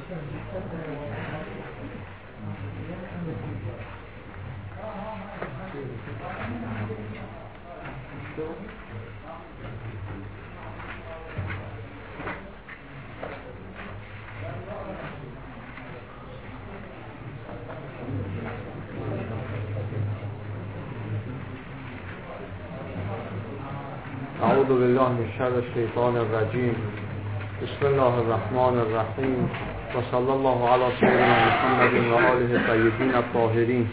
اعوذ بالله من شر الشیطان الرجیم. بسم الله الرحمن الرحیم و صلی الله علی سیدنا محمد و آله الطیبین الطاهرین.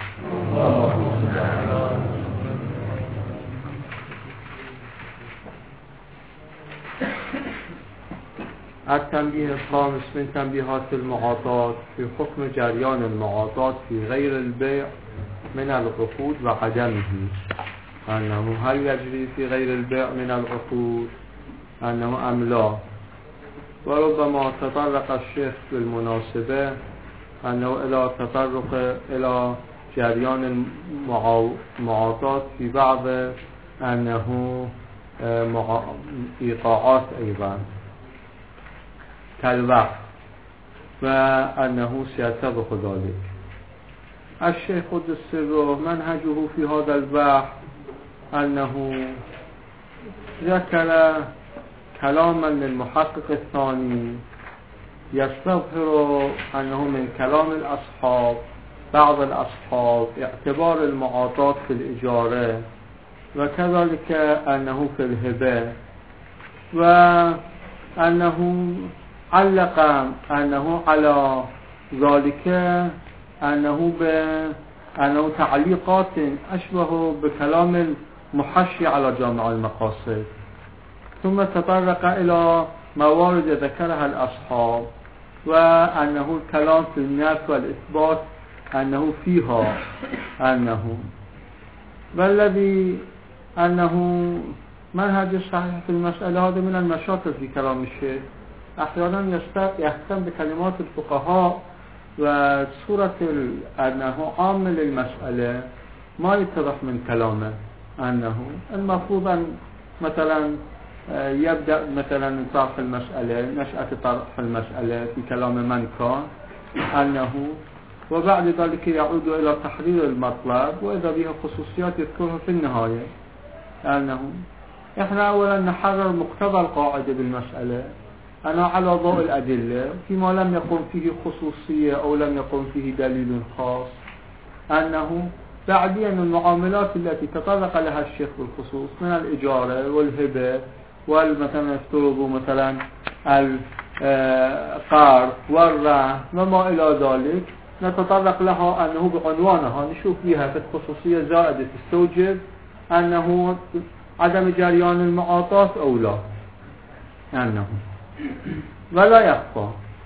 التنبیه الخامس من تنبیهات المعاطات في حكم جریان المعاطات في غير البيع من العقود و عدمه، أنه هل يجري في غير البيع من العقود أنه أم لا. وربما تطرق الشيخ بالمناسبة أنه إلى تطرق إلى جريان المعاطات في بعض أنه إيقاعات أيضا كالوقف وأنه سيتبق ذلك. الشيخ قدس سره منهجه في هذا البحث أنه ذكر كلاما للمحقق الثاني يستظهر أنه من كلام الأصحاب بعض الأصحاب اعتبار المعاطات في الإجارة وكذلك أنه في الهبة، وأنه علق أنه على ذلك أنه تعليقات أشبه بكلام المحشي على جامع المقاصد، ثم تطرق إلى موارد ذكرها الأصحاب وأنه الكلام في النفي والإثبات أنه فيها أنه والذي أنه منهج صحيح في المسألة. هذا من المشاكل في كلام الشيخ، أحيانا يهتم بكلمات الفقهاء وصورة أنه عامل المسألة ما يتضح من كلامه، أنه المفروض أن مثلا يبدأ مثلا طرح المسألة، نشأة طرح المسألة في كلام من كان أنه، وبعد ذلك يعود إلى تحرير المطلب وإذا بها خصوصيات يذكرها في النهاية. أنه إحنا أولا نحرر مقتضى القاعدة بالمسألة، أنا على ضوء الأدلة فيما لم يكن فيه خصوصية أو لم يكن فيه دليل خاص، أنه بعدين المعاملات التي تطرق لها الشيخ بالخصوص من الإجارة والهبة والمثلا افترضوا مثلا القرض والرهن وما إلى ذلك نتطرق لها أنه بعنوانها نشوف فيها في الخصوصية زائدة تستوجب أنه عدم جريان المعاطات أو لا. أنه ولا يخفى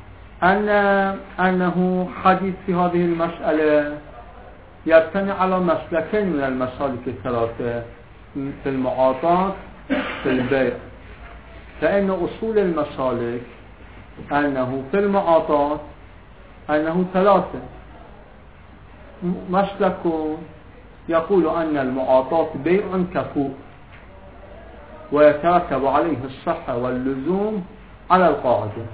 أنه حديث في هذه المسألة يبتني على مسلكين من المسالك الثلاثة في المعاطات في البيع، فإن أصول المسالك أنه في المعاطات أنه ثلاثة. مسلك يقول أن المعاطات بيع كفو ويترتب عليه الصحة واللزوم على القاعدة،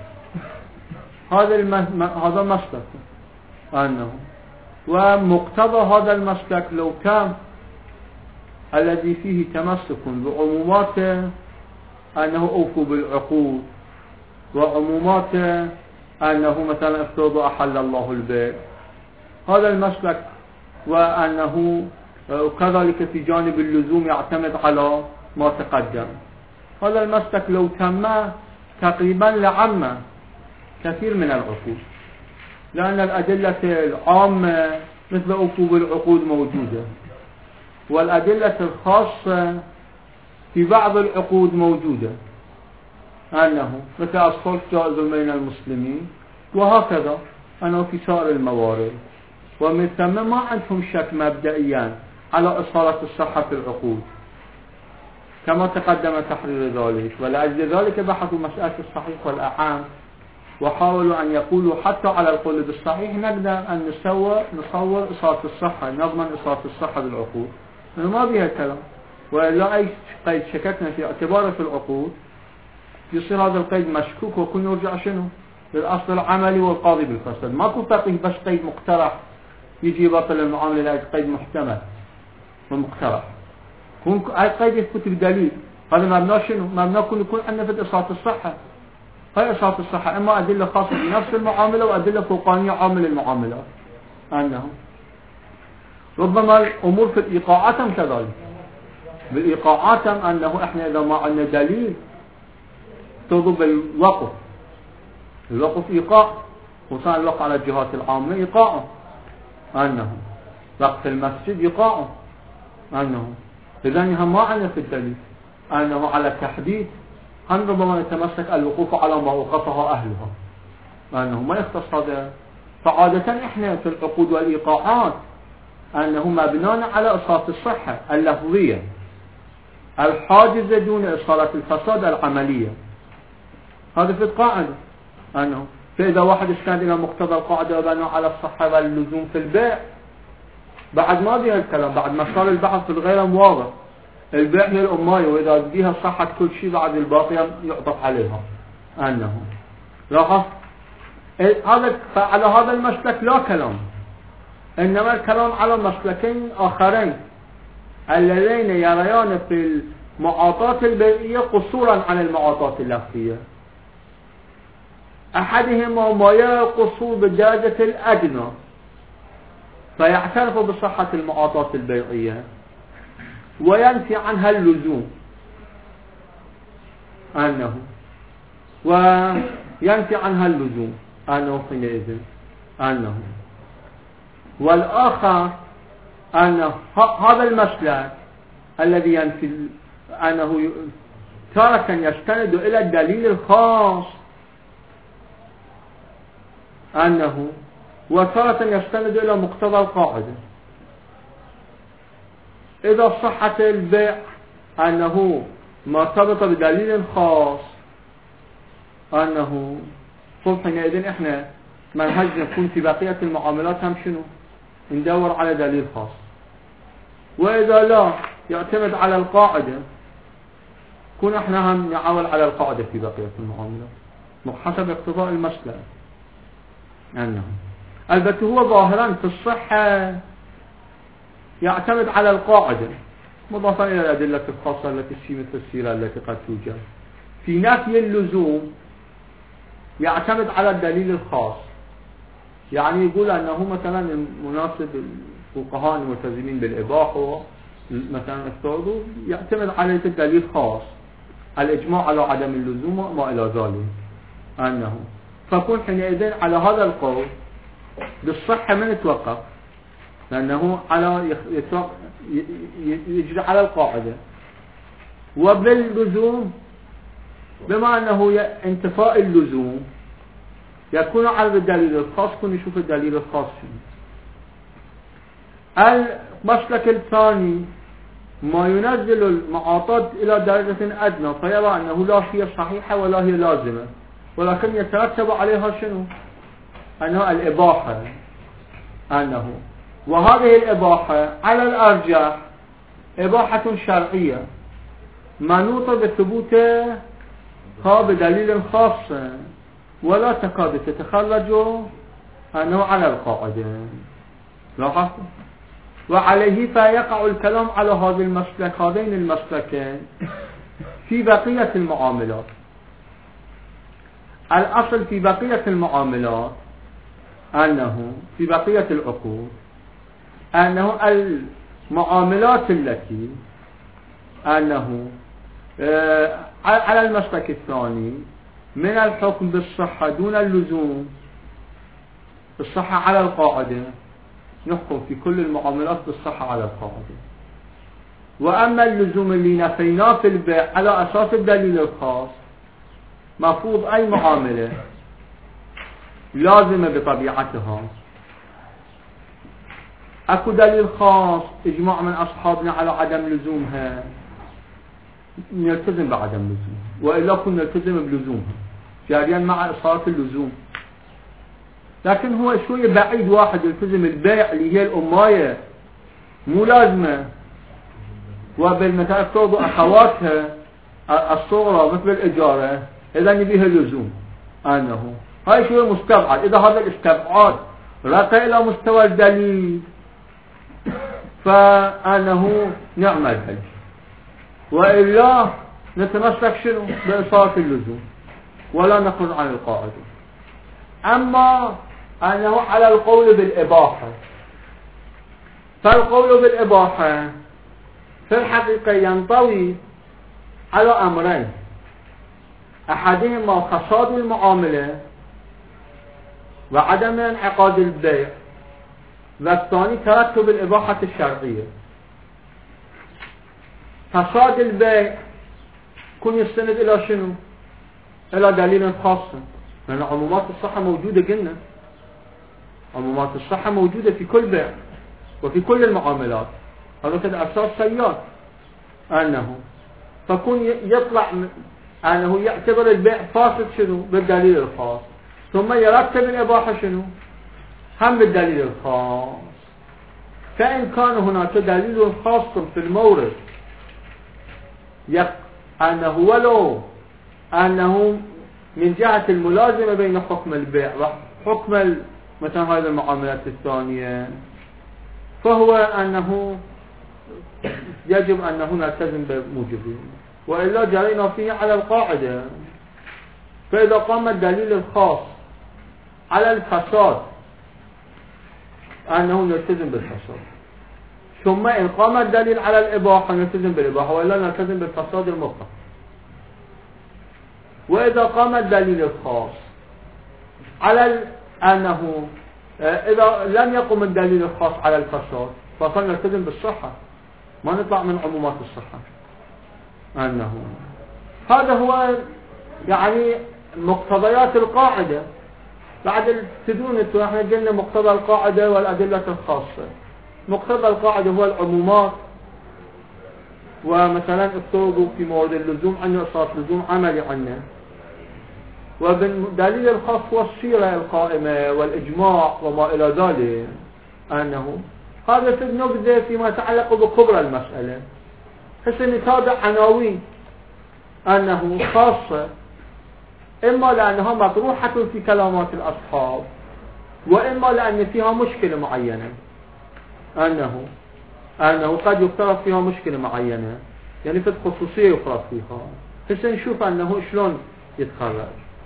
هذا مسلك أنه، ومقتضى هذا المسلك لو كان الذي فيه تمسك بعمومات أنه أوفوا بالعقود وعمومات أنه مثلا افترض أحل الله البيع، هذا المسلك، وأنه كذلك في جانب اللزوم يعتمد على ما تقدم، هذا المسلك لو تم تقريبا لعم كثير من العقود، لأن الأدلة العامة مثل أوفوا بالعقود موجودة، والأدلة الخاصة في بعض العقود موجودة، أنه مثل الصلح جائز بين المسلمين، وهكذا أنه في سائر الموارد، ومن ثم ما عندهم شك مبدئيا على إصالة الصحة في العقود كما تقدم تحرير ذلك، ولأجل ذلك بحثوا مسألة الصحيح والأعام وحاولوا أن يقولوا حتى على القول بالصحيح نقدر أن نصور إصالة الصحة، نضمن إصالة الصحة بالعقود، ما بها كلام، ولا أي قيد شككنا في اعتباره في العقود يصير هذا القيد مشكوك وكن يرجع شنو بالأصل العملي والقاضي بالفساد. ماكو فقيه بس قيد مقترح يجي يبطل المعاملة، لا قيد محتمل ومقترح. أي قيد يثبت بدليل. هذا مبنى شنو؟ مبنى يكون عندنا في إصالة الصحة. هاي إصالة الصحة إما أدلة خاصة بنفس المعاملة وأدلة فوقانية عامل المعاملات. أنه ربما الأمور في الإيقاعات كذلك. بالإيقاعات أنه إحنا إذا ما عندنا دليل تضرب الوقف. الوقف إيقاع، وصار الوقف على الجهات العامة إيقاع. أنه وقف المسجد إيقاع. أنه إذن هم ما عندنا في الدليل أنه على التحديد هم ربما نتمسك الوقوف على ما وقفها أهلها، أنه ما يختص هذا. فعادة إحنا في العقود والإيقاعات أنه مبنى على إصالة الصحة اللفظية الحاجزة دون إصالة الفساد العملية. هذا في القاعدة. أنه فإذا واحد استند إلى مقتضى القاعدة وبنى على الصحة واللزوم في البيع، بعد ما بيها الكلام، بعد ما صار البحث في الغير واضح، البيع هي الأماية وإذا بيها صحة كل شيء بعد الباقي يعطف عليها. أنه لاحظ هذا. فعلى هذا المسلك لا كلام، إنما الكلام على مسلكين آخرين اللذين يريان في المعاطات البيعية قصورا عن المعاطات اللفظية. أحدهما ما يرى القصور بالدرجة الأدنى فيعترف بصحة المعاطات البيعية وينفي عنها اللزوم، أنه وينفي عنها اللزوم أنه حينئذ أنه. والآخر أنه هذا المسلك الذي ينفي أنه تارة يستند إلى الدليل الخاص أنه، وتارة يستند إلى مقتضى القاعدة. إذا صحة البيع أنه مرتبط بدليل خاص أنه حينئذ إحنا منهجنا يكون في بقية المعاملات هم شنو؟ ندور على دليل خاص. وإذا لا يعتمد على القاعدة كون إحنا هم نعول على القاعدة في بقية المعاملات حسب اقتضاء المسألة. أنه البته هو ظاهرا في الصحة يعتمد على القاعدة مضافا إلى الأدلة الخاصة التي في مثل السيرة التي قد توجد. في نفي اللزوم يعتمد على الدليل الخاص، يعني يقول أنه مثلا مناسب الفقهاء الملتزمين بالإباحة مثلا افترضوا يعتمد على الدليل الخاص الإجماع على عدم اللزوم وما إلى ذلك. أنه فكون حينئذ على هذا القول بالصحة من يتوقف لأنه على يجري على القاعدة، وباللزوم بما أنه انتفاء اللزوم يكون على الدليل الخاص، كن يشوف الدليل الخاص فيه. المسلك الثاني ما ينزل المعاطات إلى درجة أدنى فيرى أنه لا هي صحيحة ولا هي لازمة، ولكن يترتب عليها شنو؟ أنه الإباحة. أنه وهذه الإباحة على الأرجح إباحة شرعية منوطة بثبوتها بدليل خاص ولا تكاد تتخرج أنه على القاعدة. لاحظت؟ وعليه فيقع الكلام على هذا المسلك، هذين المسلكين في بقية المعاملات. الأصل في بقية المعاملات أنه في بقية العقود أنه المعاملات التي أنه على المسلك الثاني من الحكم بالصحة دون اللزوم، الصحة على القاعدة، نحكم في كل المعاملات بالصحة على القاعدة. وأما اللزوم اللي نفيناه في البيع على أساس الدليل الخاص، مفروض أي معاملة لازمة بطبيعتها أكو دليل خاص إجماع من أصحابنا على عدم لزومها نلتزم بعدم لزوم، وإلا كنا نلتزم بلزومها جاريا مع إصالة اللزوم. لكن هو شوية بعيد واحد يلتزم البيع اللي هي الأماية مو لازمة، وبالمثال افترضوا أخواتها الصغرى مثل الإجارة إذا يبيها اللزوم، أنه هاي شيء مستبعد. إذا هذا الاستبعاد رقى إلى مستوى الدليل فأنه نعم الدليل، وإلا نتمسك شنو بإصالة اللزوم ولا نخرج عن القاعدة. أما أنه على القول بالإباحة، فالقول بالإباحة في الحقيقة ينطوي على أمرين: أحدهما فساد المعاملة وعدم انعقاد البيع، والثاني ترتب الإباحة الشرعية. فساد البيع كن يستند إلى شنو؟ إلى دليل خاص، لأن عمومات الصحة موجودة. قلنا عمومات الصحة موجودة في كل بيع وفي كل المعاملات، هذا كده أساس سياد. أنه فكون يطلع أنه يعتبر البيع فاسد شنو؟ بالدليل الخاص، ثم يرتب الإباحة شنو؟ هم بالدليل الخاص. فإن كان هناك دليل خاص في المورد أنه ولو أنه من جهة الملازمة بين حكم البيع وحكم مثلا هذه المعاملات الثانية، فهو أنه يجب أنه نلتزم بموجبه، وإلا جرينا فيه على القاعدة. فإذا قام الدليل الخاص على الفساد أنه نلتزم بالفساد، ثم إن قام الدليل على الإباحة نلتزم بالإباحة، وإلا نلتزم بالفساد المطلق. وإذا قام الدليل الخاص على أنه إذا لم يقم الدليل الخاص على الفساد فنلتزم بالصحة، ما نطلع من عمومات الصحة. أنه هذا هو يعني مقتضيات القاعدة. بعد تدرون انتم احنا قلنا مقتضى القاعدة والأدلة الخاصة. مقتضى القاعدة هو العمومات، ومثلا الطرق في مورد اللزوم عنا إصلاح لزوم عملي عنا، وبالدليل الخاص هو السيرة القائمة والإجماع وما إلى ذلك. أنه هذا في النبذة فيما يتعلق بكبرى المسألة. حسن نتابع عناوين أنه خاصة، إما لأنها مطروحة في كلامات الأصحاب، وإما لأن فيها مشكلة معينة. أنه قد يفترض فيها مشكلة معينة، يعني في الخصوصية يفرض فيها. حسن نشوف أنه شلون يتخرج.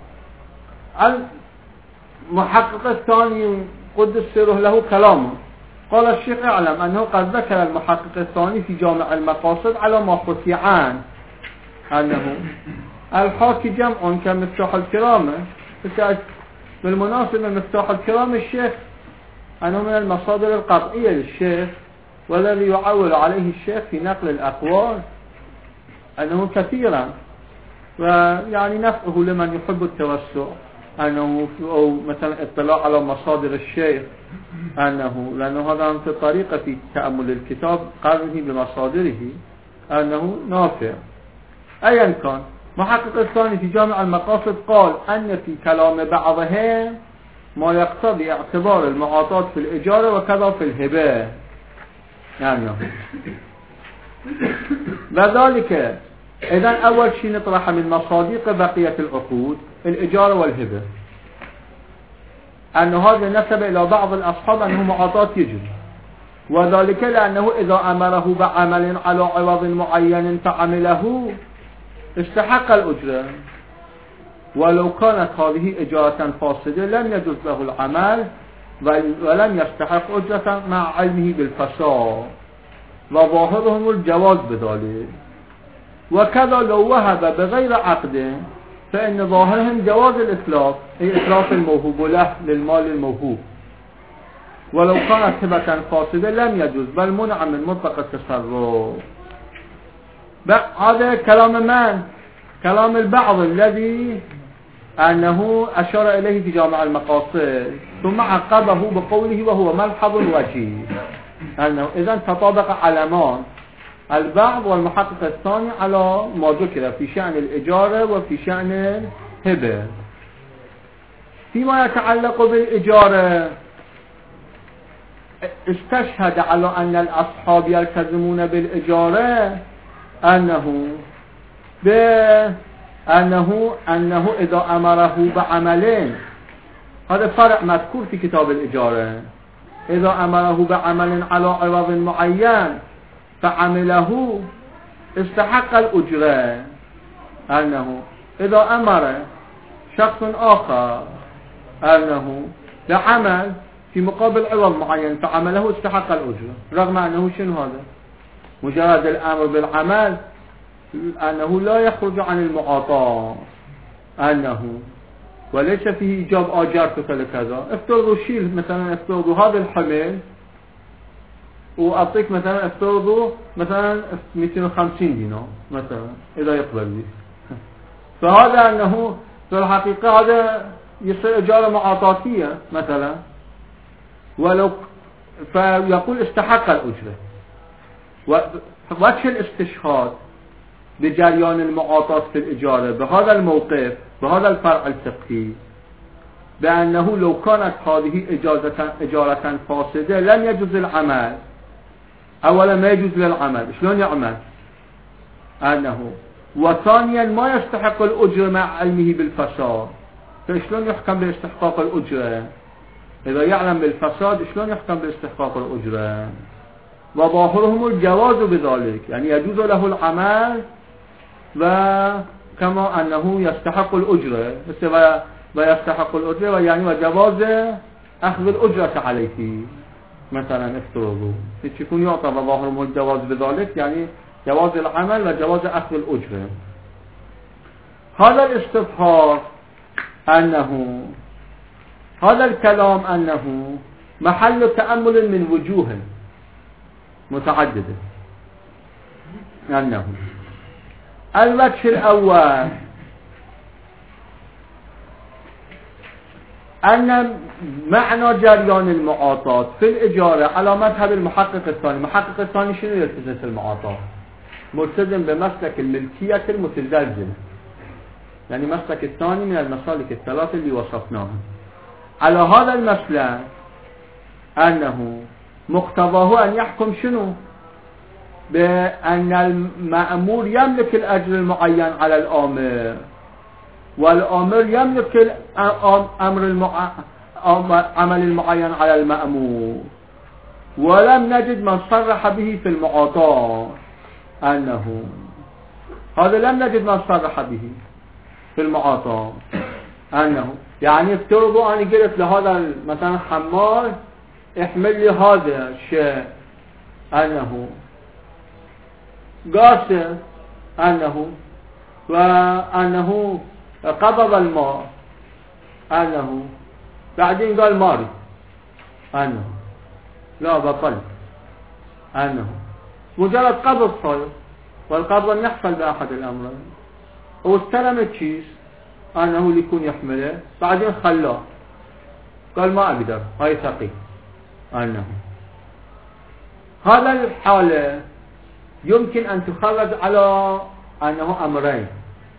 المحقق الثاني قدس سره له كلامه، قال الشيخ اعلم أنه قد ذكر المحقق الثاني في جامع المقاصد على ما حكي عنه أنه الحاكي جمع كمفتاح الكرامة. بالمناسبة مفتاح الكرامة الشيخ أنه من المصادر القطعية للشيخ، والذي يعول عليه الشيخ في نقل الأقوال أنه كثيرا، ويعني نفعه لمن يحب التوسع أنه أو مثلا اطلاع على مصادر الشيخ، لأنه هذا في طريقة في تأمل الكتاب قرنه بمصادره أنه نافع. أيا كان، محقق الثاني في جامع المقاصد قال أن في كلام بعضهم ما يقتضي اعتبار المعاطاة في الإجارة وكذا في الهبة. وذلك إذن أول شيء نطرح من مصادق بقية العقود الإجارة والهبة، أن هذا نسب إلى بعض الأصحاب أنه معاطاة يجب، وذلك لأنه إذا أمره بعمل على عوض معين فعمله استحق الأجرة، ولو كانت هذه إجارة فاسدة لم يجوز له العمل ولم يستحق أجرة مع علمه بالفساد، وظاهرهم الجواز بذلك. وكذا لو وهب بغير عقد فإن ظاهرهم جواز الإتلاف، أي إتلاف الموهوب له للمال الموهوب، ولو كانت هبة فاسدة لم يجوز بل منع من مطلق التصرف. هذا كلام من؟ كلام البعض الذي أنه أشار إليه في جامع المقاصد، ثم عقبه بقوله وهو ملحظ وجيه، أنه إذن تطابق علمان البعض والمحقق الثاني على ما ذكر في شأن الإجارة وفي شأن الهبة. فيما يتعلق بالإجارة استشهد على أن الأصحاب يلتزمون بالإجارة أنه إذا أمره بعملين هذا فرع مذكور في كتاب الإجارة. إذا أمره بعمل على عوض معين فعمله استحق الأجرة. أنه إذا أمر شخص آخر أنه بعمل في مقابل عوض معين فعمله استحق الأجرة، رغم أنه شنو هذا؟ مجرد الأمر بالعمل أنه لا يخرج عن المعاطاة، أنه وليس فيه إيجاب آجرتك لكذا. افترضوا شيل مثلا، افترضوا هذا الحمل وأعطيك مثلا، افترضوا مثلا 250 دينار مثلا إذا يقبل لي، فهذا أنه في الحقيقة هذا يصير إجارة معاطاتية مثلا، ولو فيقول استحق الأجرة. وجه الاستشهاد بجريان المعاطاة في الإجارة بهذا الموقف، بهذا الفرع الفقهي، بأنه لو كانت هذه إجارة فاسدة لم يجوز العمل. أولا ما يجوز للعمل، شلون يعمل؟ أنه وثانيا ما يستحق الأجرة مع علمه بالفساد، فشلون يحكم باستحقاق الأجرة؟ إذا يعلم بالفساد شلون يحكم باستحقاق الأجرة؟ وظاهرهم الجواز بذلك، يعني يجوز له العمل وكما أنه يستحق الأجرة، ويستحق الأجرة ويعني وجواز أخذ الأجرة عليه مثلا. افترضوا يكون يعطى وظاهرهم الجواز بذلك، يعني جواز العمل وجواز أخذ الأجرة. هذا الاستظهار أنه هذا الكلام أنه محل تأمل من وجوه متعددة. أنه الوجه الأول أن معنى جريان المعاطاة في الإجارة على مذهب المحقق الثاني. المحقق الثاني شنو يلتزم في المعاطاة؟ ملتزم بمسلك الملكية المتزلزلة، يعني مسلك الثاني من المسالك الثلاثة اللي وصفناها. على هذا المسلك أنه مقتضاه أن يحكم شنو؟ بأن المأمور يملك الأجر المعين على الآمر، والآمر يملك عمل المعين على المأمور. ولم نجد من صرح به في المعاطاة. أنه هذا لم نجد من صرح به في المعاطاة. أنه يعني افترضوا أنا قلت لهذا مثلا حمال احمل لي هذا الشيء، أنه قاسر، وأنه قبض الماء، أنه بعدين قال ماري، أنه لا بطل، أنه مجرد قبض صار، والقبض يحصل بأحد الأمرين. واستلم الشيء أنه اللي يكون يحمله، بعدين خلاه قال ما أقدر، هاي ثقيل. أنه هذا الحالة يمكن أن تخرج على أنه أمرين.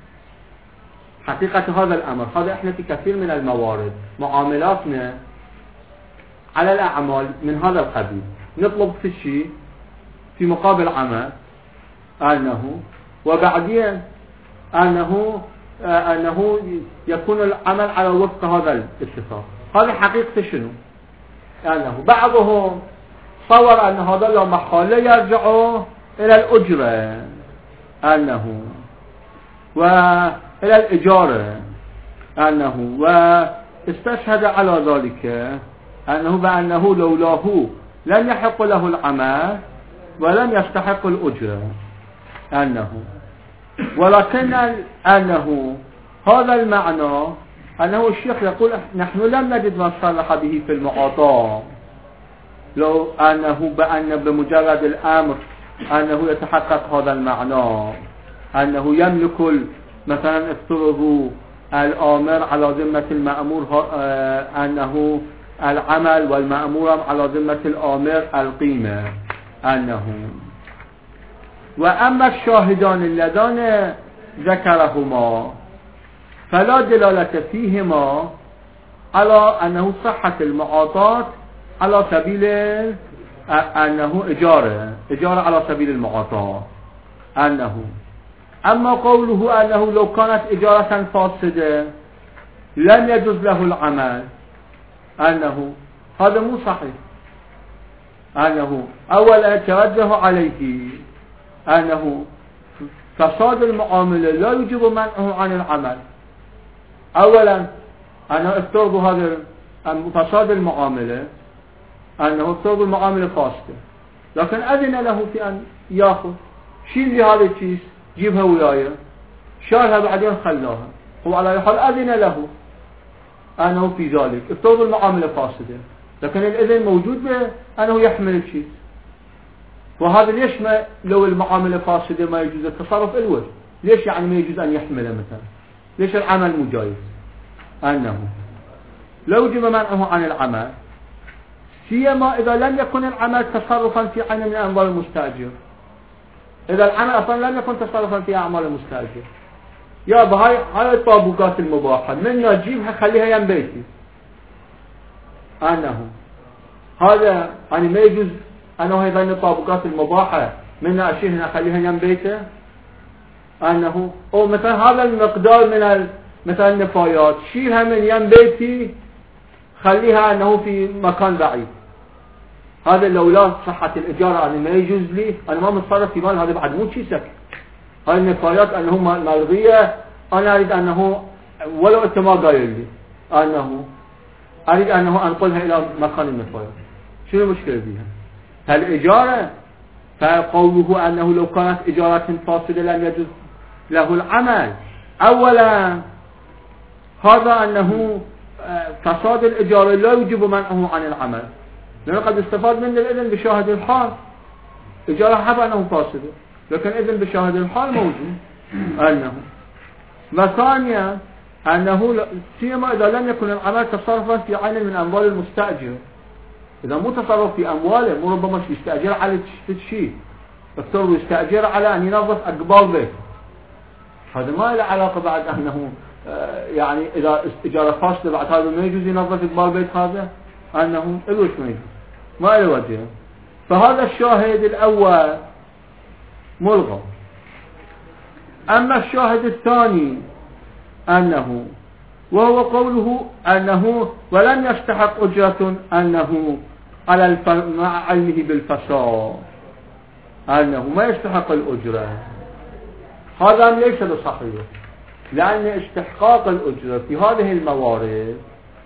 حقيقة هذا الأمر، هذا إحنا في كثير من الموارد معاملاتنا على الأعمال من هذا القبيل، نطلب في الشيء في مقابل عمل، أنه وبعدين أنه يكون العمل على وفق هذا الاتفاق. هذه حقيقة شنو؟ أنه بعضهم صور أن هذا لا محالة يرجع إلى الأجرة، أنه وإلى الإجارة، أنه واستشهد على ذلك أنه بأنه لولاه لم يحق له العمل ولم يستحق الأجرة. أنه ولكن أنه هذا المعنى أنه الشيخ يقول نحن لم نجد من صرح به في المعاطاة، لو أنه بأن بمجرد الأمر أنه يتحقق هذا المعنى، أنه يملك مثلا افترضوا الآمر على ذمة المأمور أنه العمل، والمأمور على ذمة الآمر القيمة. أنه وأما الشاهدان اللذان ذكرهما فلا دلالة فيهما على أنه صحة المعاطاة على سبيل أنه إجارة على سبيل المعاطاة. أنه أما قوله أنه لو كانت إجارة فاسدة لم يجوز له العمل، أنه هذا مو صحيح، أنه أولا توجه عليه أنه فساد المعاملة لا يجب منعه عن العمل. أولا أنا افترض هذا فساد المعاملة، أنه افترض المعاملة فاسدة، لكن أذن له في أن يأخذ شيل لي هذا الشيء جيبها وياي، شالها بعدين خلاها، هو على أي حال أذن له أنه في ذلك. افترض المعاملة فاسدة، لكن الإذن موجود به أنه يحمل الشيء. وهذا ليش ما لو المعاملة فاسدة ما يجوز التصرف الوجه؟ ليش يعني ما يجوز أن يحمله مثلا؟ ليش العمل مجايز؟ أنه لو وجب منعه عن العمل، سيما إذا لم يكن العمل تصرفا في عين من أموال المستأجر. إذا العمل أصلا لم يكن تصرفا في أعمال المستأجر، يا هاي الطابوقات المباحة من نجيبها خليها يم بيتي، أنه هذا يعني ما يجوز أنه هي بين الطابوقات المباحة من أشيلها خليها يم بيته، أنه أو مثلا هذا المقدار من مثلا النفايات شيلها من يم بيتي خليها أنه في مكان بعيد. هذا لولا صحة الإجارة أنا ما يجوز لي، أنا ما متصرف في مال، هذا بعد مو شيء سكت. هاي النفايات أنه ملغية، أنا أريد أنه ولو أنت ما قايل لي أنه أريد أنه أنقلها إلى مكان النفايات، شنو المشكلة بها؟ هالإجارة فقوله أنه لو كانت إجارة فاسدة لم يجوز له العمل. أولا هذا أنه فساد الإجارة لا يجب منعه عن العمل، لأنه قد استفاد من الإذن بشاهد الحال. إجارة حب أنه فاسدة، لكن إذن بشاهد الحال موجود. أنه وثانيا أنه سيما إذا لم يكن العمل تصرفا في عين من أموال المستأجر. إذا مو تصرف في أمواله، مو ربما يستأجر على شيء، افترض يستأجر على أن ينظف أقبال بيت، هذا ما له علاقة بعد أنه يعني إذا إجارة فاسدة بعد هذا ما يجوز ينظف أقبال بيت، هذا أنه إلوش ما يجوز، ما له وجه. فهذا الشاهد الأول ملغى. أما الشاهد الثاني أنه وهو قوله أنه ولم يستحق أجرة أنه على مع علمه بالفساد، أنه ما يستحق الأجرة، هذا ليس بصحيح، لأن استحقاق الأجرة في هذه الموارد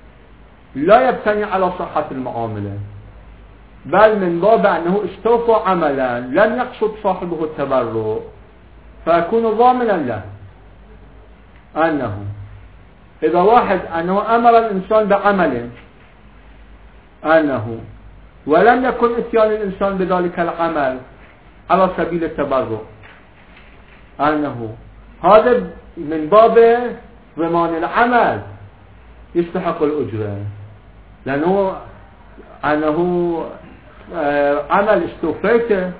لا يبتني على صحة المعاملة، بل من باب أنه استوفى عملا لم يقصد صاحبه التبرع فيكون ضامنا له. أنه إذا واحد أنه أمر الإنسان بعمل أنه ولم يكن إتيان الإنسان بذلك العمل على سبيل التبرع، أنه هذا من باب ضمان العمل يستحق الأجرة، لأنه أنه عمل استوفيته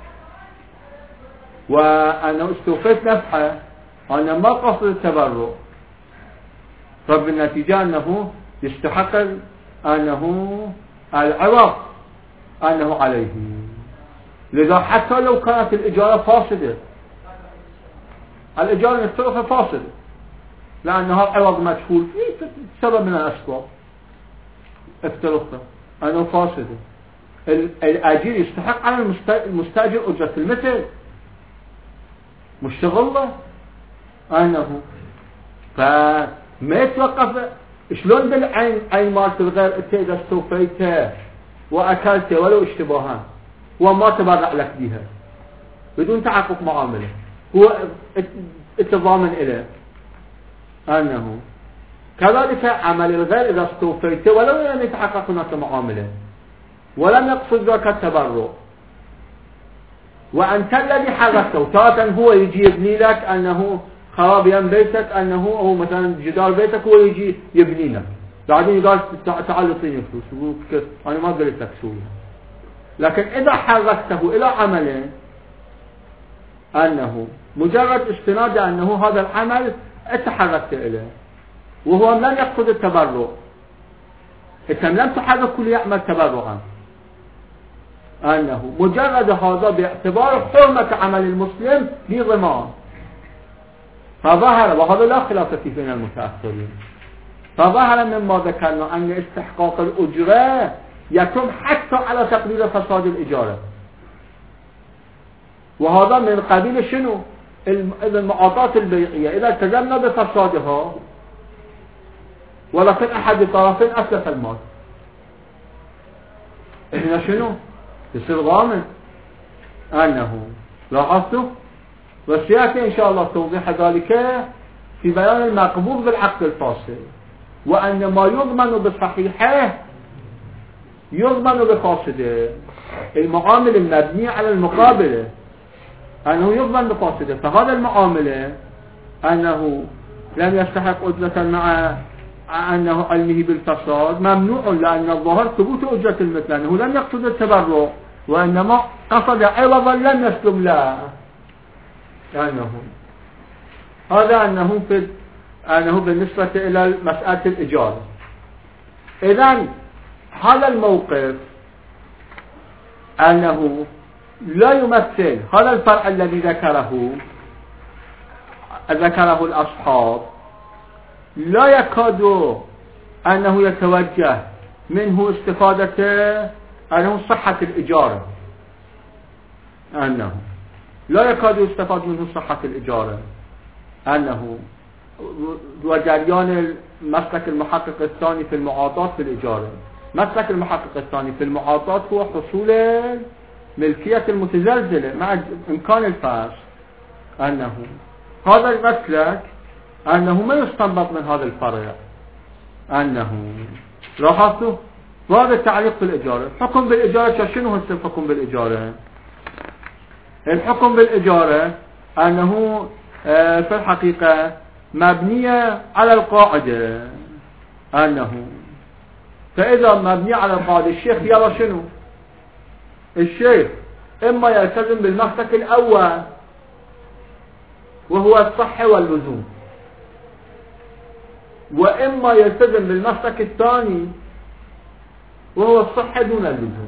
وأنه استوفيت نفحه، أنا ما قصد التبرع، فبالنتيجة أنه يستحق أنه العوض أنه عليه. لذا حتى لو كانت الإجارة فاسدة، الإجارة نفترضها فاسدة لأنها عوض مدخول في سبب من الأسباب، افترضها أنه فاسدة، الأجير يستحق على المستأجر أجرة المثل، مشتغل له أنه فما يتوقف. شلون بالعين عين مالت الغير انت اذا استوفيته واكلته ولو اشتباها وما تبرع لك بها بدون تحقق معامله، هو التضامن إليه. أنه كذلك عمل الغير إذا استوفيته ولو لم يتحقق هناك معاملة ولم يقصد ذاك التبرع، وأنت الذي حركته تارة هو يجي يبني لك أنه خراب يم بيتك، أنه أو مثلا جدار بيتك هو يجي يبني لك، بعدين قال تعال اعطيني فلوس، يقول أنا ما قلت لك سوي. لكن إذا حركته إلى عمل أنه مجرد استناد أنه هذا العمل اتحركت إليه وهو لم يقصد التبرع، إذا لم تحرك ليعمل تبرعا، أنه مجرد هذا باعتبار حرمة عمل المسلم بضمان، فظهر وهذا لا خلاف فيه بين المتأخرين فظهر مما ذكرنا أن استحقاق الأجرة يتم حتى على تقدير فساد الإجارة، وهذا من قبيل شنو؟ المعاطات البيعية إذا التزمنا بفسادها ولكن أحد الطرفين أسلف المال، هنا شنو؟ يصير ضامن أنه لاحظتوا؟ وسيأتي إن شاء الله توضيح ذلك في بيان المقبول بالعقد الفاسد، وأن ما يضمن بصحيحه يضمن بفاسده، المعامل المبني على المقابلة أنه يضمن بفاسده. فهذا المعاملة أنه لم يستحق أجرة مع أنه علمه بالفساد ممنوع، لأن الظاهر ثبوت أجرة المثل، أنه لم يقصد التبرع وإنما قصد عوضا لم يسلم له. هذا أنه بالنسبة إلى مسألة الإجارة. إذن هذا الموقف أنه لا يمثل هذا الفرع الذي ذكره الأصحاب، لا يكاد أنه يتوجه منه استفادة أنه صحة الإجارة، أنه لا يكاد يستفاد منه صحة الإجارة، أنه وجريان مسلك المحقق الثاني في المعاطات في الإجارة. مسلك المحقق الثاني في المعاطات هو حصول ملكية المتزلزلة مع إمكان الفسخ، أنه هذا المسلك أنه ما يستنبط من هذا الفرع، أنه لاحظتوا؟ وهذا التعليق في الإجارة. حكم بالإجارة شنو هو الحكم بالإجارة؟ الحكم بالإجارة أنه في الحقيقة مبنية على القاعدة، أنه فإذا مبنية على القاعدة الشيخ يرى شنو؟ الشيخ إما يلتزم بالمسلك الأول وهو الصحة واللزوم، وإما يلتزم بالمسلك الثاني وهو الصحة دون اللزوم،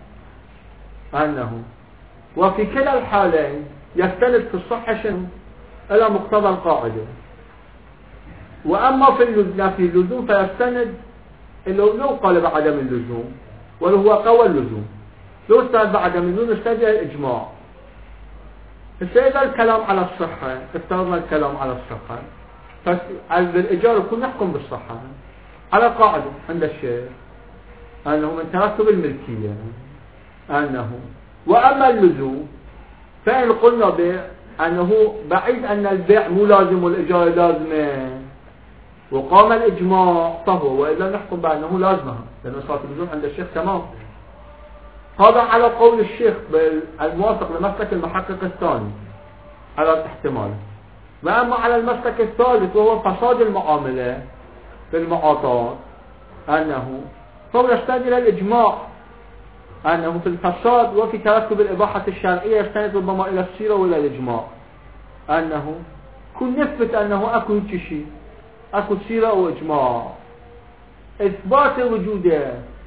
أنه وفي كلا الحالين يستند في الصحة شنو؟ إلى مقتضى القاعدة، وأما في اللزوم فيستند لو قال بعدم اللزوم ولو هو قوى اللزوم، لو استند بعدم اللزوم استند الإجماع. فإذا الكلام على الصحة افترضنا الكلام على الصحة، فالإجارة يكون نحكم بالصحة على قاعدة عند الشيخ أنه من ترتب الملكية، أنه وأما اللزوم فإن قلنا أنه بعيد أن البيع مو لازم والإجارة لازمة وقام الإجماع فهو، وإذا نحكم بأنه لازمها لأنه صارت اللزوم عند الشيخ تمام. هذا على قول الشيخ الموافق لمسلك المحقق الثاني على الاحتمال. وأما على المسلك الثالث وهو فساد المعاملة في المعاطات، أنه فهو يستند إلى الإجماع أنه في الفساد وفي ترتب الإباحة الشرعية يستند ربما إلى السيرة وإلى الإجماع، أنه كن نثبت أنه أكو شيء أكو سيرة وإجماع، إثبات وجود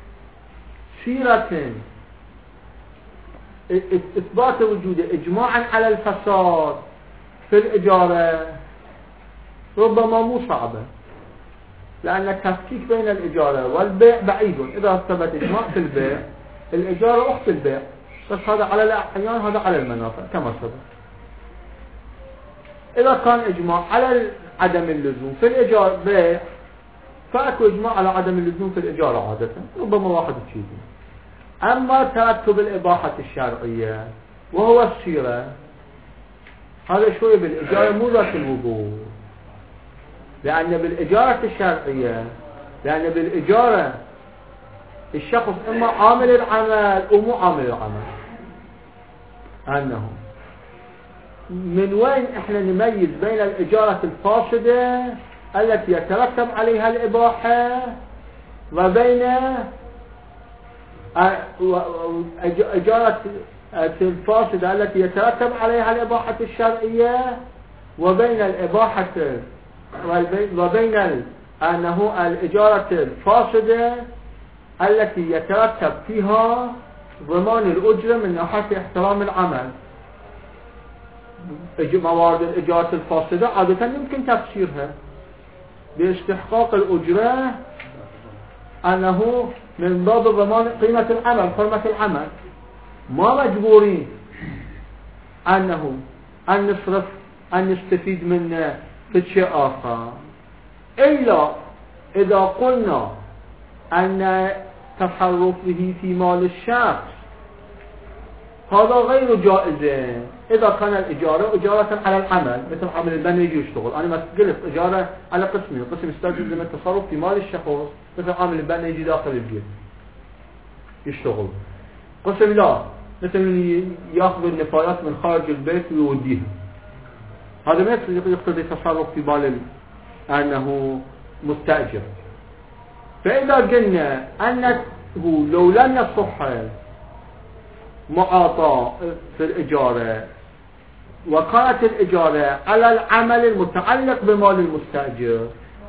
سيرة إثبات وجود إجماعا على الفساد في الإجارة ربما مو صعبة، لأن التفكيك بين الإجارة والبيع بعيد. إذا ثبت إجماع في البيع الإجارة أخت البيع، بس هذا على الأحيان هذا على المنافع كما سبق. إذا كان إجماع على عدم اللزوم في الإجارة بيع فأكو إجماع على عدم اللزوم في الإجارة عادة ربما واحد تشيده. أما ترتب الإباحة الشرعية وهو السيرة هذا شوية بالإجارة مو ذات الوضوح، لأن بالإجارة الشرعية لأن بالإجارة الشخص إما عامل العمل أو مو عامل العمل، أنه من وين إحنا نميز بين الإجارة الفاسدة التي يترتب عليها الإباحة وبين إجارة الفاسدة التي يترتب عليها الإباحة الشرعية وبين الإباحة وبين أنه الإجارة الفاسدة التي يترتب فيها ضمان الأجرة من ناحية احترام العمل. موارد الإجارة الفاسدة عادة يمكن تفسيرها باستحقاق الأجرة أنه من باب ضمان قيمة العمل، حرمة العمل، ما مجبورين أنه أن نصرف أن نستفيد منه في شيء آخر، إلا إذا قلنا أن تصرفه في مال الشخص هذا غير جائز. إذا كان الإجارة إجارة على العمل، مثل عامل البناء يجي يشتغل، أنا ما قلت إجارة على قسمين، قسم يستلزم التصرف في مال الشخص، مثل عامل البناء يجي داخل البيت يشتغل، قسم لا، مثل يأخذ النفايات من خارج البيت ويوديها، هذا ما يقتضي تصرف في مال أنه مستأجر. فإذا قلنا أنه لو لم يصح معاطاة في الإجارة وكانت الإجارة على العمل المتعلق بمال المستأجر،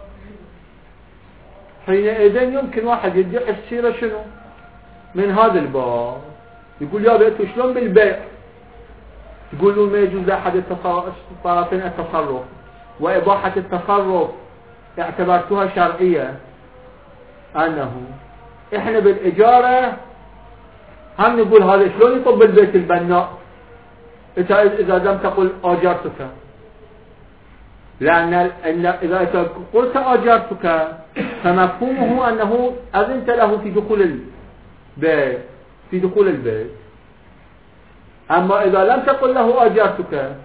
حينئذ يمكن واحد يدعي السيرة شنو من هذا الباب، يقول يا بيتو شلون بالبيع تقولون ما يجوز لأحد الطرفين التصرف، وإباحة التصرف اعتبرتها شرعية، أنه إحنا بالإجارة هم نقول هذا شلون يطب البيت البناء إذا لم تقل آجرتك، لأن إذا قلت آجرتك فمفهومه أنه أذنت له في دخول البيت، أما إذا لم تقل له آجرتك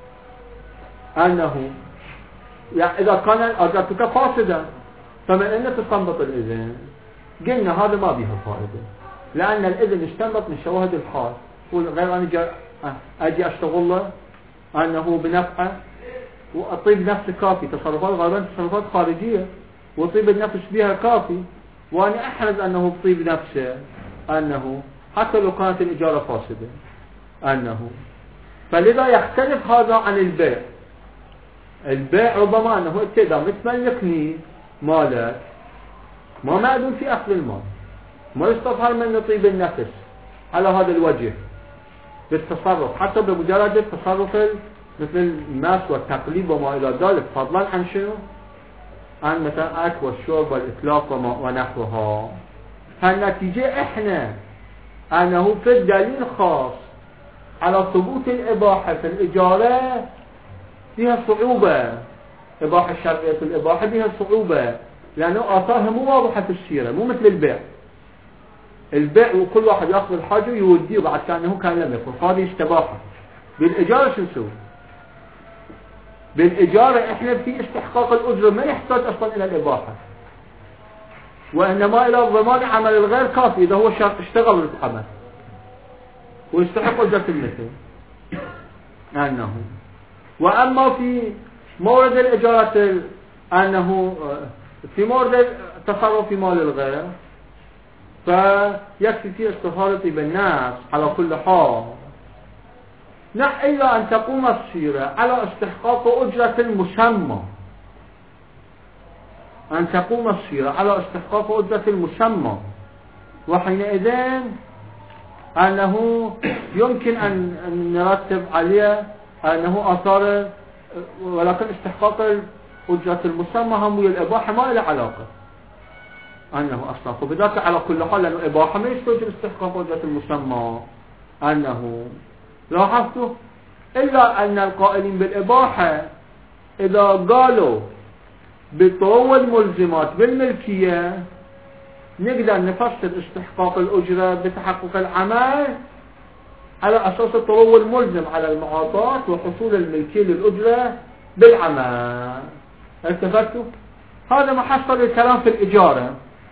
أنه يعني إذا كان آجرتك فاسدا، فمن أين تستنبط الإذن؟ قلنا هذا ما بها فائدة، لأن الإذن يستنبط من شواهد الحال، غير أن أجي أشتغل له أنه بنفعه وأطيب نفسي كافي، تصرفات غالبا تصرفات خارجية وطيب النفس بها كافي، وأنا أحرز أنه طيب نفسه أنه حتى لو كانت الإجارة فاسدة أنه، فلذا يختلف هذا عن البيع. البيع ربما أنه ابتدى متملكني مالك ما مأذون في أخذ المال، ما يستظهر من طيب النفس على هذا الوجه بالتصرف، حتى بمجرد التصرف مثل المس والتقليب وما إلى ذلك، فضلا عن شنو؟ عن مثلا أكل والشرب والإطلاق ونحوها. فالنتيجة إحنا أنه في الدليل خاص على ثبوت الإباحة في الإجارة فيها صعوبة، إباحة الشرعية الإباحة فيها صعوبة، لأنه آثارها مو واضحة في السيرة، مو مثل البيع. البيع وكل واحد يأخذ الحاجة ويوديه بعد كأنه كان لم يكن، هذه استباحة. بالإجارة شو نسوي؟ بالإجارة إحنا في استحقاق الأجرة ما يحتاج أصلا إلى الإباحة، وإنما إلى ضمان عمل الغير كافي إذا هو اشتغل العمل ويستحق أجرة المثل أنه. وأما في مورد الإجارة أنه في مورد التصرف في مال الغير فيكفي في استظهار طيب الناس على كل حال، إلا أن تقوم السيرة على استحقاق أجرة المسمى، أن تقوم السيرة على استحقاق أجرة المسمى، وحينئذ أنه يمكن أن نرتب عليه أنه آثار، ولكن استحقاق أجرة المسمى هم الإباحة ما له علاقة أنه أصلا، فبذلك على كل حال لأنه الإباحة ما يستوجب استحقاق أجرة المسمى أنه. لاحظتوا إلا أن القائلين بالإباحة إذا قالوا بطول الملزمات بالملكية نقدر نفسر استحقاق الأجرة بتحقق العمل على أساس الطلوع الملزم على المعاطاة وحصول الملكية للأجرة بالعمل. التفتوا هذا ما حصل الكلام في الإجارة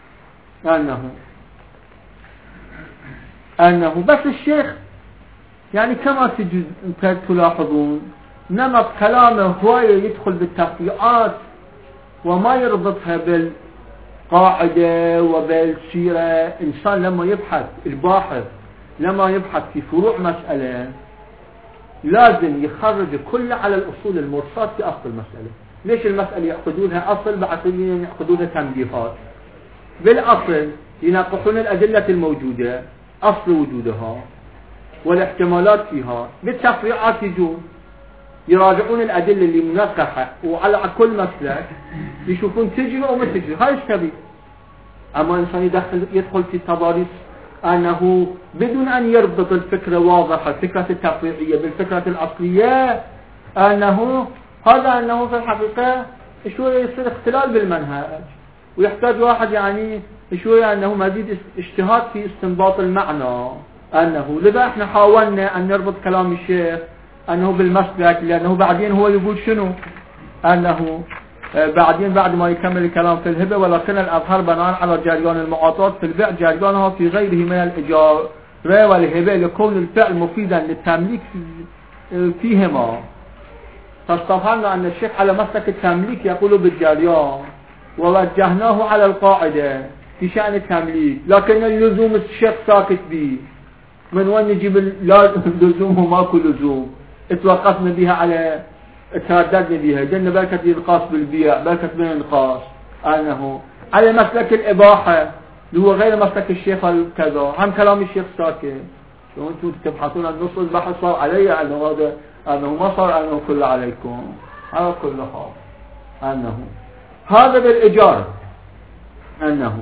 أنه بس الشيخ يعني كما تلاحظون نمط كلامه هواية يدخل بالتفريعات وما يربطها بالقاعدة وبالسيرة. إنسان لما يبحث الباحث لما يبحث في فروع مسألة لازم يخرج كل على الأصول المرصاد في أصل المسألة. ليش المسألة يأخذونها أصل بعدين يأخذونها تنبيهات؟ بالأصل يناقشون الأدلة الموجودة أصل وجودها والاحتمالات فيها، بالتفريعات يجون يراجعون الأدلة اللي منقحة وعلى كل مسلك يشوفون تجري أو ما تجري، هاي كبير. أما إنسان يدخل في تضاريس أنه بدون أن يربط الفكرة واضحة، الفكرة التفريعية بالفكرة الأصلية، أنه هذا أنه في الحقيقة شوية يصير اختلال بالمنهج، ويحتاج واحد يعني شوية أنه مزيد اجتهاد في استنباط المعنى. أنه لذا احنا حاولنا أن نربط كلام الشيخ أنه بالمسلك، لأنه بعدين هو يقول شنو؟ أنه بعدين بعد ما يكمل الكلام في الهبة، ولكن الأظهر بناء على جريان المعاطات في البيع جريانها في غيره من الإجارة والهبة لكون الفعل مفيدا للتمليك فيهما. فاستظهرنا أن الشيخ على مسلك التمليك يقول بالجريان، ووجهناه على القاعدة في شأن التمليك، لكن اللزوم الشيخ ساكت به. من وين نجيب اللزوم؟ وماكو لزوم. اتوقفنا بها على ترددنا بها، قلنا بركة ينقاس بالبيع، بركة من ينقاس أنه على مسلك الإباحة اللي هو غير مسلك الشيخ كذا، هم كلام الشيخ ساكت. لو أنتم تبحثون عن نص البحث صار علي أنه هذا أنه ما صار أنه كله عليكم، على كل حال أنه هذا بالإجارة، أنه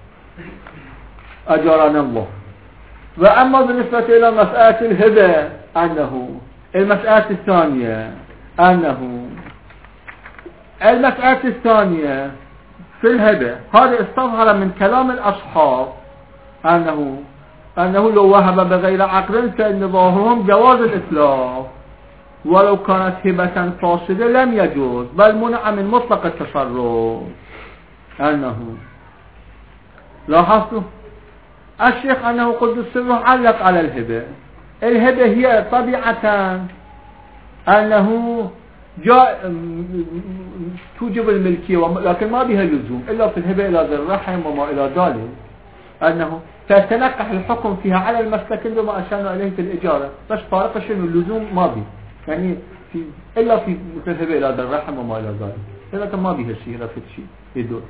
أجارنا الله. وأما بالنسبة إلى مسألة الهبة، أنه المسألة الثانية، أنه المسألة الثانية في الهبة هذا استظهر من كلام الأصحاب أنه لو وهب بغير عقد فإن ظاهرهم جواز الإتلاف، ولو كانت هبة فاسدة لم يجوز، بل منع من مطلق التصرف. أنه لاحظتوا الشيخ أنه قدس سره علق على الهبة. الهبة هي طبيعة أنه توجب الملكية، لكن ما بها لزوم إلا في الهبة إلى ذي الرحم وما إلى ذلك. أنه تتنقح الحكم فيها على المسلك بما أشرنا إليه في الإجارة، بس فارق شنو اللزوم ما بي، يعني إلا في الهبة إلى ذي الرحم وما إلى ذلك، لكن ما بها شيء لا في شيء يدور.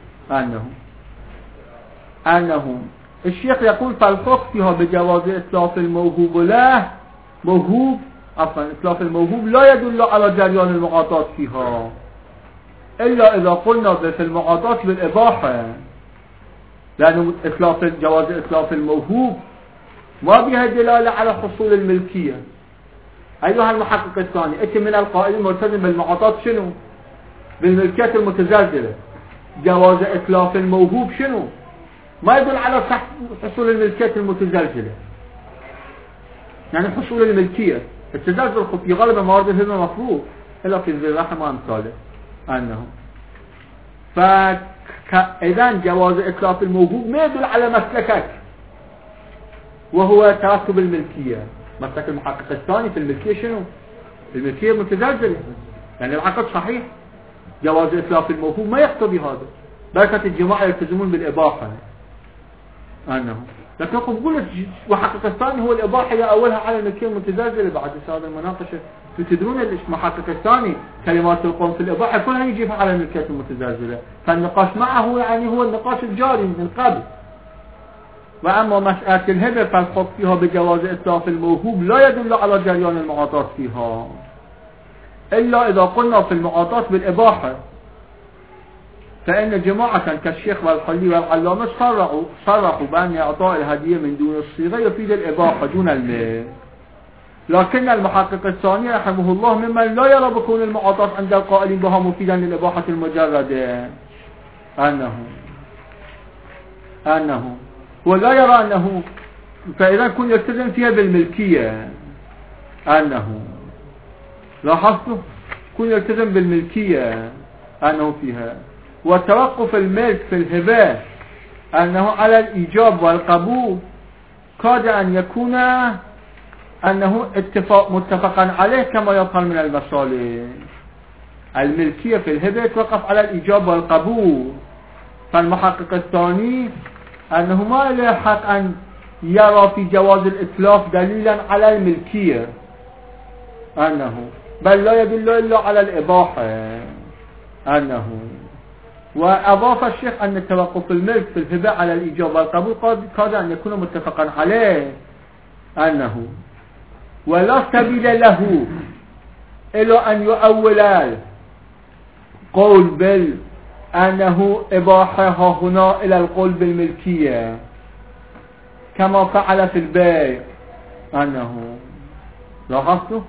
أنه الشيخ يقول فالحكم فيها بجواز إتلاف الموهوب له، إتلاف الموهوب لا يدل على جريان المعاطات فيها، إلا إذا قلنا في المعاطات بالإباحة، لأنه جواز إتلاف الموهوب ما بها دلالة على حصول الملكية. أيها المحقق الثاني، أنت من القائل الملتزم بالمعاطات شنو؟ بالملكية المتزلزلة. جواز إتلاف الموهوب شنو؟ ما يدل على حصول الملكية المتزلزلة، يعني حصول الملكية التزلزل في غالب موارد الهبة مفروض إلا في ذي الرحم وأمثاله. أنه فإذا جواز إتلاف الموهوب ما يدل على مسلكك وهو ترتب الملكية. مسلك المحقق الثاني في الملكية شنو؟ الملكية المتزلزلة، يعني العقد صحيح، جواز إتلاف الموهوب ما يقتضي هذا، بركة الجماعة يلتزمون بالإباحة. أنه لكن قلت محقق الثاني هو الإباحة هي أولها على الملكية المتزلزلة. بعد هذا المناقشة تدرون المحقق الثاني كلمات القوم في الإباحة كلها يجيبها على الملكية المتزلزلة، فالنقاش معه يعني هو النقاش الجاري من قبل. وأما مسألة الهبة فالحكم فيها بجواز إتلاف الموهوب لا يدل على جريان المعاطات فيها، إلا إذا قلنا في المعاطات بالإباحة، فإن جماعة كالشيخ والحلي والعلامة صرحوا بأن إعطاء الهدية من دون الصيغة يفيد الإباحة دون المال. لكن المحقق الثاني رحمه الله ممن لا يرى بكون المعاطات عند القائلين بها مفيدا للإباحة المجردة. أنه ولا يرى أنه، فإذا كن يلتزم فيها بالملكية. أنه لاحظتوا كن يلتزم بالملكية أنه فيها، وتوقف الملك في الهبة أنه على الإيجاب والقبول كاد أن يكون أنه متفقا عليه كما يظهر من المصالح. الملكية في الهبة توقف على الإيجاب والقبول، فالمحقق الثاني أنه ما له حق أن يرى في جواز الإتلاف دليلا على الملكية، بل لا يدل إلا على الإباحة. وأضاف الشيخ أن توقف الملك في الهبة على الإيجاب والقبول كاد أن يكون متفقا عليه، ولا سبيل له إلى أن يؤول القول أنه إباحة هنا إلى القول بالملكية كما فعل في البيع، أنه لاحظتوا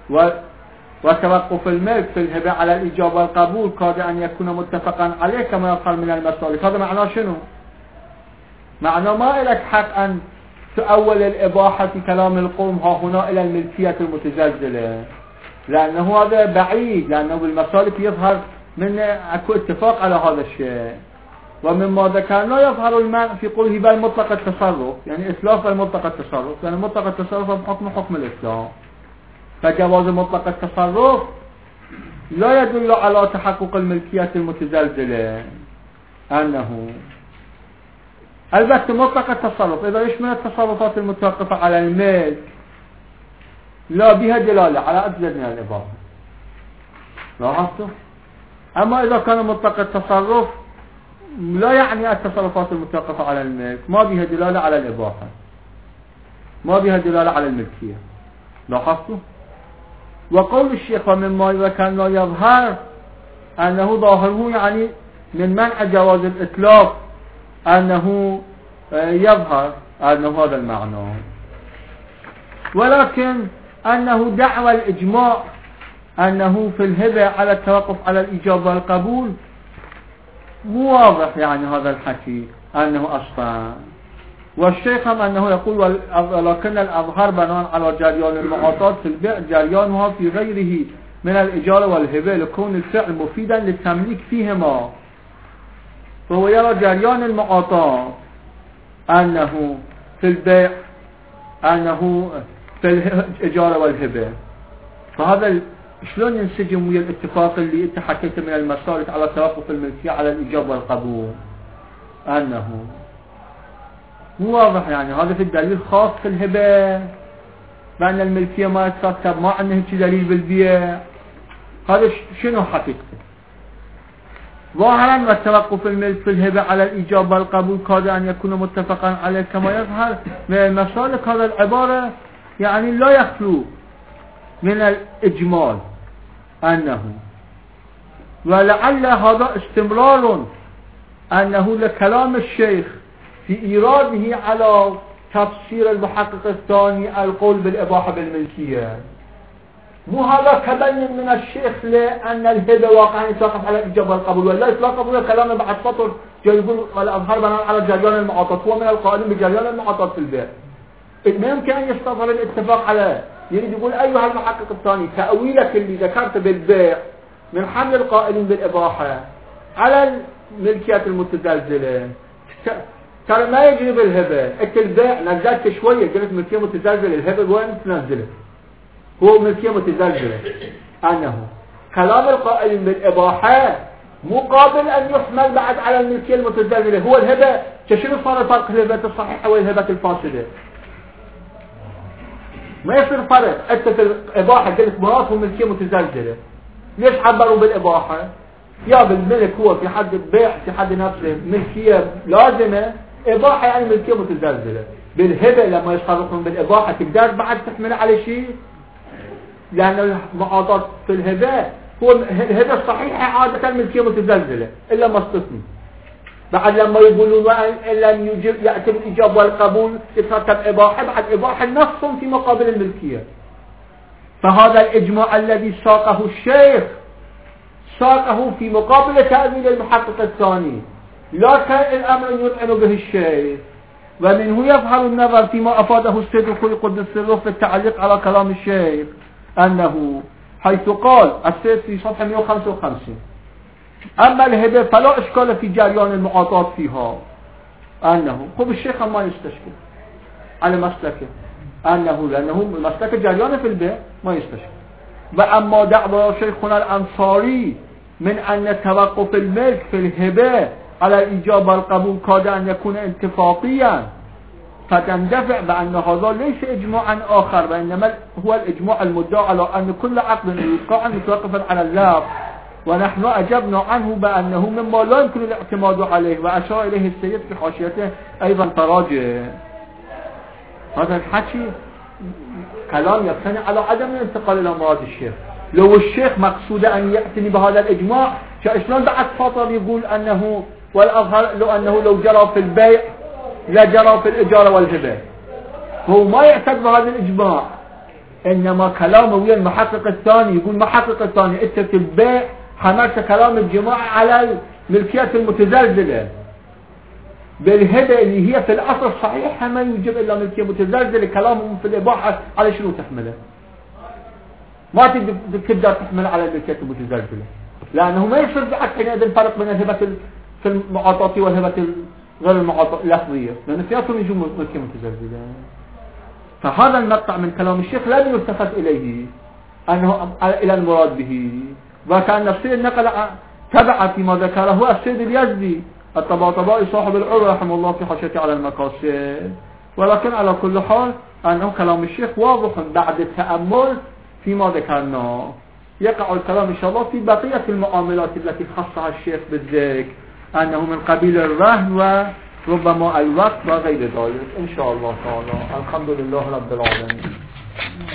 وتوقف الملك في الهبة على الإجابة والقبول كاد أن يكون متفقا عليه كما يقال من المسالك. هذا معناه شنو؟ معناه ما لك حق أن تؤول الإباحة في كلام القوم ها هنا إلى الملكية المتزلزلة، لأنه هذا بعيد، لأنه بالمسالك يظهر من أكو اتفاق على هذا الشيء. ومما ذكرنا يظهر المنع في قوله بل مطلق التصرف، يعني إسلاف المطلق التصرف، لأن مطلق التصرف بحكم حكم الإسلام، فجواز مطلق التصرف لا يدل على تحقق الملكية المتزلزلة. أنه البته مطلق التصرف إذا يشمل التصرفات المتوقفة على الملك لا بها دلالة على أجل من الإباحة، لاحظتوا؟ أما إذا كان مطلق التصرف لا يعني التصرفات المتوقفة على الملك، ما بها دلالة على الإباحة، ما بها دلالة على الملكية، لاحظتوا؟ وقول الشيخ ومما ذكرنا يظهر أنه ظاهره يعني من منع جواز الإطلاق، أنه يظهر أنه هذا المعنى، ولكن أنه دعوى الإجماع أنه في الهبة على التوقف على الإجابة والقبول مو واضح، يعني هذا الحكي أنه أصلا. والشيخ هم أنه يقول ولكن الأظهر بناء على جريان المعاطات في البيع جريانها في غيره من الإجارة والهبة لكون الفعل مفيدا للتمليك فيهما، فهو يرى جريان المعاطات أنه في البيع أنه في الإجارة والهبة. فهذا شلون ينسجم ويا الاتفاق اللي انت حكيته من المسالك على توقف الملكية على الإجابة والقبول؟ أنه مو واضح، يعني هذا في الدليل خاص في الهبة بأن الملكية ما يترتب، ما عنده دليل بالبيع. هذا شنو حقيقته؟ ظاهرا والتوقف الملك في الهبة على الإجابة والقبول كاد أن يكون متفقا عليه كما يظهر من المسالك. هذا العبارة يعني لا يخلو من الإجمال، أنه ولعل هذا استمرار أنه لكلام الشيخ في إيراده على تفسير المحقق الثاني القول بالإباحة بالملكية. مو هذا كبين من الشيخ لأن الهبة واقعا يتوقف على الإجابة والقبول، ولا يتوقف على كلام بعد سطر يقول والأظهر بناء على جريان المعاطات، هو من القائلين بجريان المعاطات في البيع. ما يمكن أن يستظهر الاتفاق على، يريد يقول أيها المحقق الثاني تأويلك اللي ذكرت بالبيع من حمل القائلين بالإباحة على الملكية المتزلزلة ترى ما يجري بالهبة. انت البيع نزلت شوية قلت ملكية متزلزلة، الهبة وين تنزله؟ هو ملكية متزلزلة. أنه كلام القائلين بالإباحة مقابل أن يحمل بعد على الملكية المتزلزلة. هو الهبة شنو صار الفرق الهبة الصحيحة والهبة الفاسدة؟ ما يصير فرق. انت في الإباحة قلت مراته ملكية متزلزلة، ليش عبروا بالإباحة؟ يا بالملك هو في حد البيع في حد نفسه ملكية لازمة، إباحة يعني ملكية متزلزلة. بالهبة لما يصرفون بالإباحة تقدر بعد تحمل على شيء، لأن المعاطات في الهبة هو الهبة الصحيحة عادة ملكية متزلزلة إلا ما استثني. بعد لما يقولون وإن لم يأتي الإجابة والقبول يترتب إباحة، بعد إباحة نص في مقابل الملكية. فهذا الإجماع الذي ساقه الشيخ ساقه في مقابل تأويل المحقق الثاني، لا كان الأمر يذعن به الشيخ. ومنه يظهر النظر فيما أفاده السيد الخوي قدس سره في التعليق على كلام الشيخ، أنه حيث قال السيد في صفحة 155 أما الهبة فلا إشكال في جريان المعاطات فيها. أنه خب الشيخ ما يستشكل على مسلكه، أنه لأنه مسلك جريان في البيع ما يستشكل. وأما دعوى شيخنا الأنصاري من أن توقف الملك في الهبة على الإجابة والقبول كاد أن يكون انتفاقيا فتندفع بأن هذا ليس إجماعا آخر، وإنما هو الإجماع المدعى على أن كل عقد يوقع متوقفا على اللفظ، ونحن أجبنا عنه بأنه مما لا يمكن الاعتماد عليه، وأشار إليه السيد في حاشيته أيضا تراجع. هذا الحكي كلام يبتني على عدم الانتقال إلى مراد الشيخ، لو الشيخ مقصود أن يأتني بهذا الإجماع شلون بعد فترة يقول أنه والأظهر لو جرى في البيع لا جرى في الإجارة والهبة. هو ما يعتد بهذا الإجماع، إنما كلامه ويا المحقق الثاني يقول محقق الثاني أنت في البيع حملت كلام الجماعة على الملكية المتزلزلة، بالهبة اللي هي في الأصل صحيحة ما يوجب إلا ملكية متزلزلة، كلامهم في الإباحة على شنو تحمله؟ ما تقدر تحمل على الملكية المتزلزلة، لأنه ما يصير بعد حينئذ فرق بين الهبة في المعاطاة والهبة غير المعاطاة اللفظية، لأن فيهم يجوا ملكية متزلزلة. فهذا المقطع من كلام الشيخ لم يلتفت إليه أنه إلى المراد به، وكان نفسه النقل تبع فيما ذكره السيد اليزدي الطباطبائي صاحب العروة رحمه الله في حاشيته على المقاصد. ولكن على كل حال أنه كلام الشيخ واضح بعد التأمل فيما ذكرناه. يقع الكلام إن شاء الله في بقية المعاملات التي خصها الشيخ بالذكر أنه من قبيل الرهن وربما الوقت وغير ذلك إن شاء الله تعالى. الحمد لله رب العالمين.